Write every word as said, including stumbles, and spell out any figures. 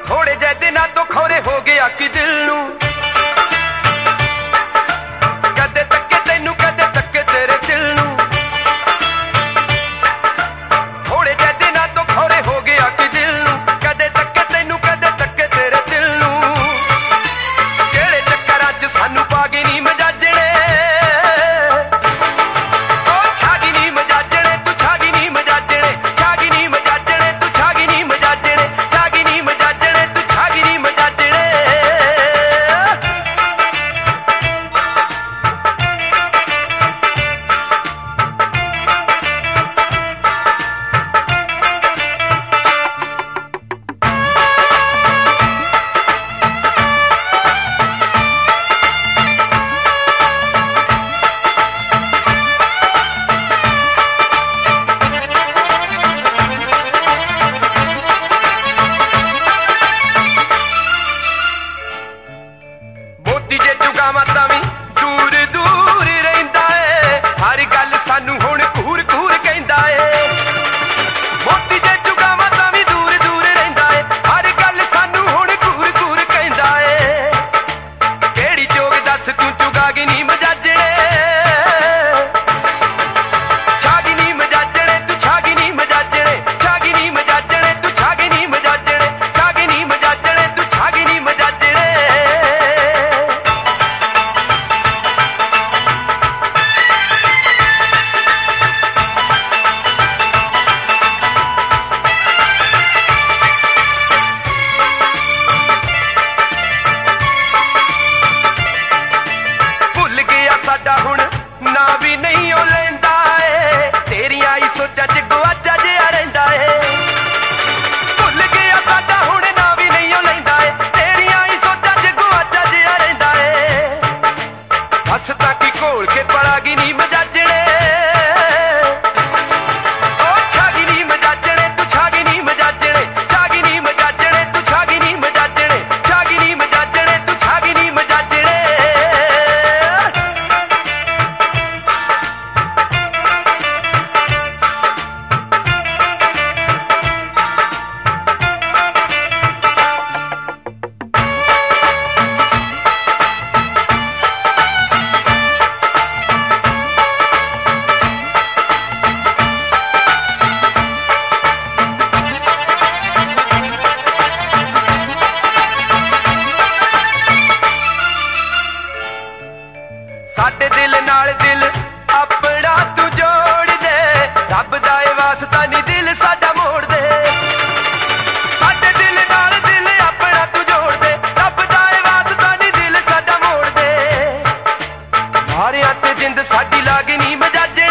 थोड़े जे दिनां तो खौरे हो गया कि दिल नूं कदे तक्के तैनू कदे तक्के तेरे दिल नूं थोड़े जे दिनां तो खौरे हो गया कि दिल नूं कदे तक्के तैनू कदे तक्के तेरे दिल नूं किहड़े चक्करां च सानू पा गई नी मजाजणे ओ छागी नी मजाजणे तू छागी नी मजाजणे छागी नी मजाजणे तू छागी नी मजाजणे छागी नी मजाजणे तू छागी नी मजाजणे मोती जे चुगावां तां वी दूर दूर रहिंदा ए हर गल सानू हुण घूर घूर कहिंदा ए मोती जे चुगावां तां वी दूर दूर रहिंदा ए हर गल सानू हुण घूर घूर कहिंदा ए किहड़ी जोग दस तू चुगागी नी मजाजणे छागी नी मजाजणे तू छागी नी मजाजणे छागी नी मजाजणे तू छागी नी मजाजणे छागी नी मजाजणे तू छागी नी मजाजणे भुल गया साडा हुण ना भी नहीं ओ लैंदा ए तेरियां ही सोचां च गुआचा जिहा रहिंदा ए भुल गया साडा हुण ना भी नहीं ओ लैंदा ए तेरियां ही सोचां च गुआचा जिहा रहिंदा ए बस तां की घोल के पड़ागी नी मजाजणे ओ छागी नी मजाजणे तू छागी नी मजाजणे छागी नी मजाजणे तू छागी नी मजाजणे छागी नी मजाजणे तू छागी नी मजाजणे साडे दिल नाल दिल अपना तू जोड़ दे रब दा ए वास्ता नी दिल साडा मोड़ दे साडे दिल नाल दिल अपना तू जोड़ दे रब दा ए वास्ता नी दिल साडा मोड़ दे मारिया ते जिंद साडी लागी नी मजाजे